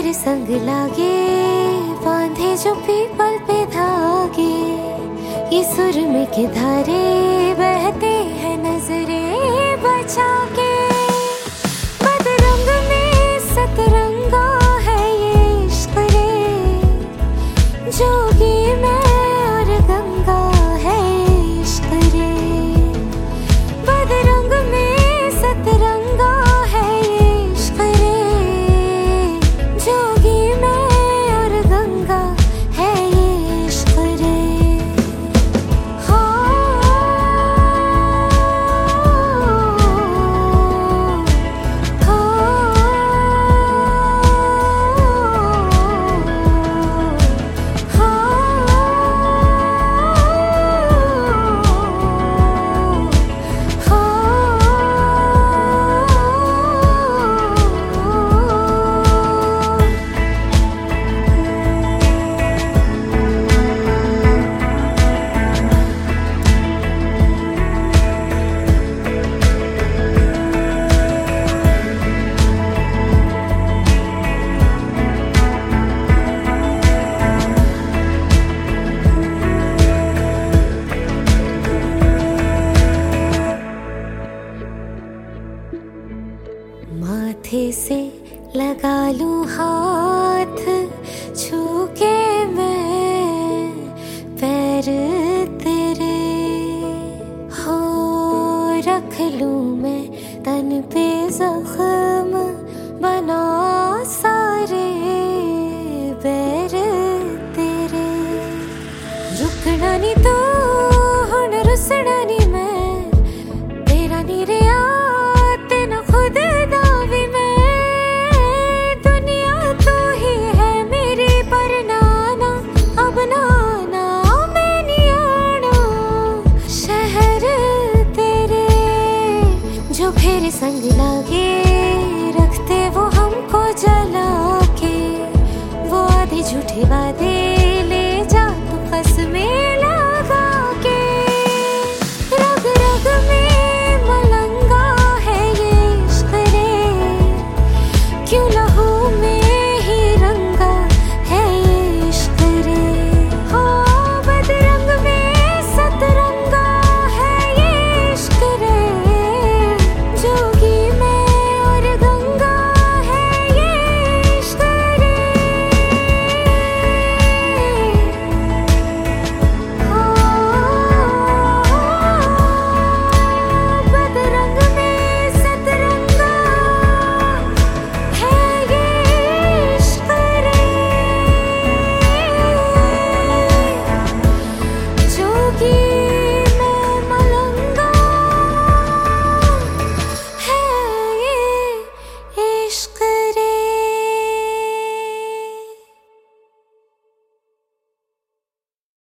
तेरे संग लागे, बांधे जो पीपल पे धागे, ये सुर में के धारे बहते हैं नजरे बचा के। बदरंग में सतरंगा है ये इश्क रे, जोगी मैं और गंगा है इश्क रे। बदरंग में सतरंगा है ये इश्क रे, जोगी मैं और गंगा है ये इश्क रे। माथे से लगा लूं हाथ, छू के मैं पैर तेरे, हो रख लूं मैं तन पे जख्म, बना सारे बैर तेरे। रुकना नी तू हुण रुसना नी मैं, तेरा नी रिया तेना खुद दावी मैं। दुनिया तो ही है मेरी पर नाना, अब नाना मैं नहीं आना। शहर तेरे जो फिर संग लागे, रखते वो हमको जला के। वो आधे झूठे वादे ले जा तू कसमें